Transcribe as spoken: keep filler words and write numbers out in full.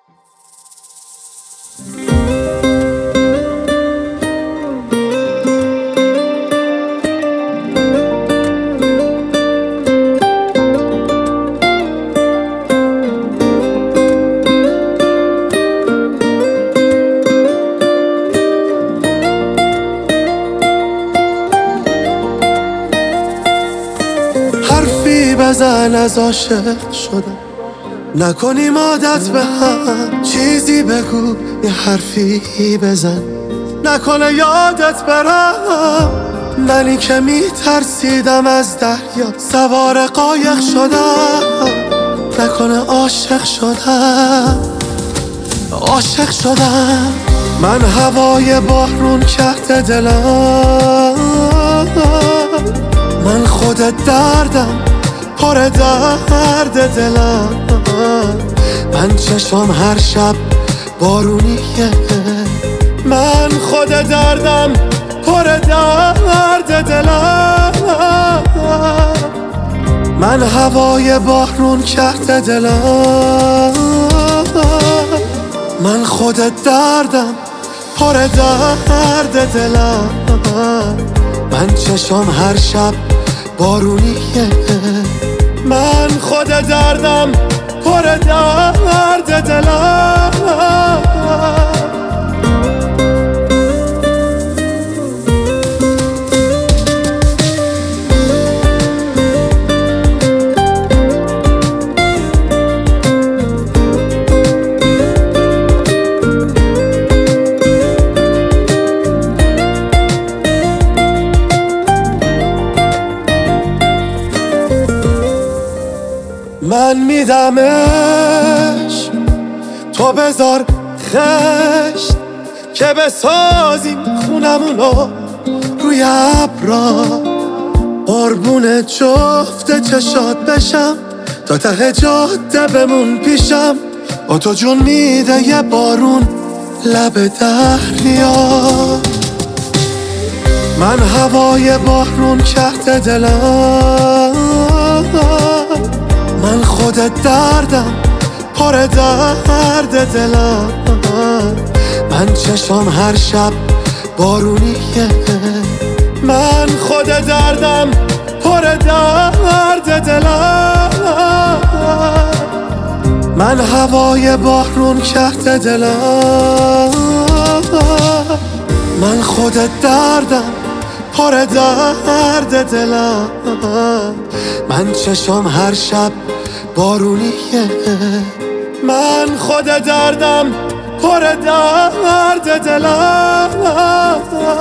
حرفی بزن از عاشق شدم، نکنیم عادت به هم. چیزی بگو، یه حرفی بزن، نکنه یادت برم. منی که میترسیدم از دریا، سوار قایق شدم. نکنه عاشق شدم، عاشق شدم. من هوای بارون کرده دلم، من خود دردم، پر درد دلم. من چشم هر شب بارونیه، من خود دردم، پر درد دلم. من هوای بارون کرده دلم، من خود دردم، پر درد دلم. من چشم هر شب بارونیه، من خود دردم، پر درد دلم. من میدمش، تو بذار خشت که بسازیم خونمونو روی ابرا. قربون جفت چشات بشم، تا ته جاده بمون پیشم. با تو جون میده یه بارون لب دریا. من هوای بارون کرده دلم، من خود دردم، پر درد دلم. من چشم هر شب بارونیه، من خود دردم، پر درد دلم. من هوای بارون کرده دلم، من خود دردم، پر درد دلم. من چشم هر شب بارونیه، من خود دردم، پر درد دلم.